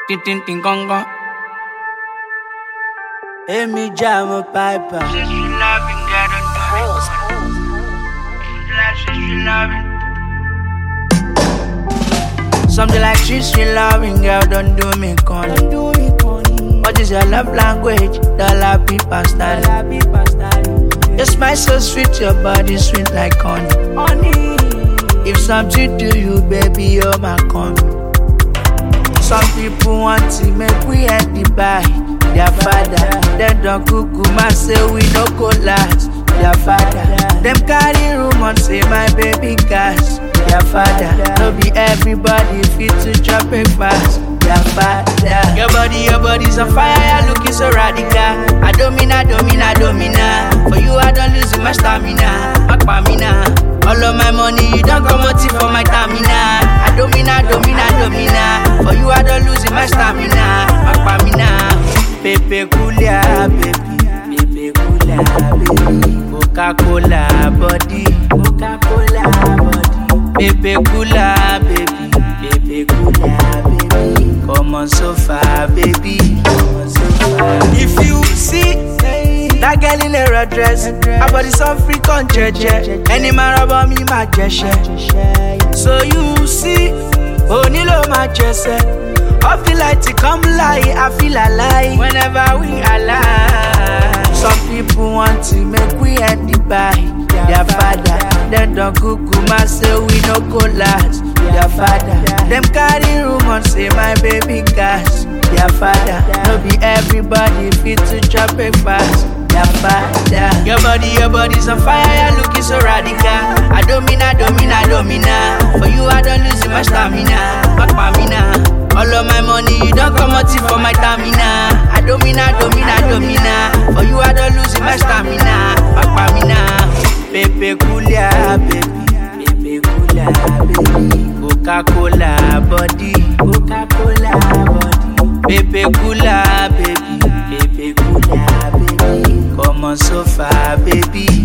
Tin tin tin gong gong. Amy Jam a piper. Says you loving, girl, don't do me corny. Says you loving. Something like she's loving, girl, don't do me corny. What is your love language? Dollar people style. Your smile so sweet, your body sweet like honey. If something do you, baby, you're my coming. Some people want to make we end the buy. Their father, them don't cuckoo, man say we no go last. Their father, them carry rumor say my baby cash. Their father, no be everybody fit to drop it fast. Their father, your body's on fire, you're looking so radical. I don't mean. For you, I don't lose my stamina. All of my money, you don't come out for my stamina. I don't mean. For you, I don't lose my stamina. Pepe Coolia, baby. Coca-Cola body. Pepe Coola, baby. Come on sofa, baby. If you see that girl in a red dress, her body so freak on jeje. Any man about me, my jeje. So you see, oh Nilo, my jeje. I feel like to come lie, I feel alive whenever we alive. Some people want to make we end the buy. Their father, them don't cuckoo, man say we no go last. Their father, them carry rumor say my baby cash. Their father, no be everybody fit to drop it fast. Their father, your body's on fire, you're looking so radical. I don't mean. For you, I don't lose my stamina. All of my money, you don't come out for my stamina. I don't mean. For you, I don't lose my stamina. Pepe Coolia, baby. Coca-Cola body. Pepe Coola, baby. Come on sofa, baby.